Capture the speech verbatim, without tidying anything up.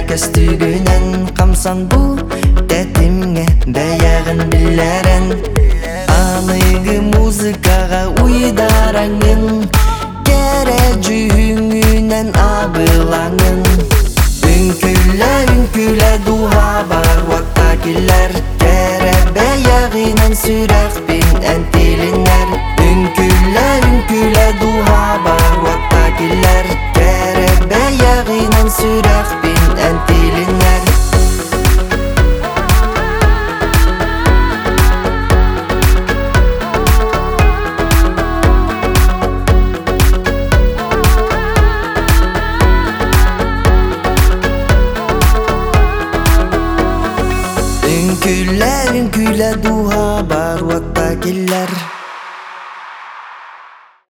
көстүгүнөн камсан бу тетимге баягын билерен аныгы музыкага уйдараңын кере жүңүнөн абылаңын үңкүлө үңкүлө дуha бар вакта килер кере баягынан сүрөкпин энтилинер үңкүлө үңкүлө дуha бар вакта килер кере баягынан сүрөкпин энтилинер Ünküle ünküle duha bar vakta killer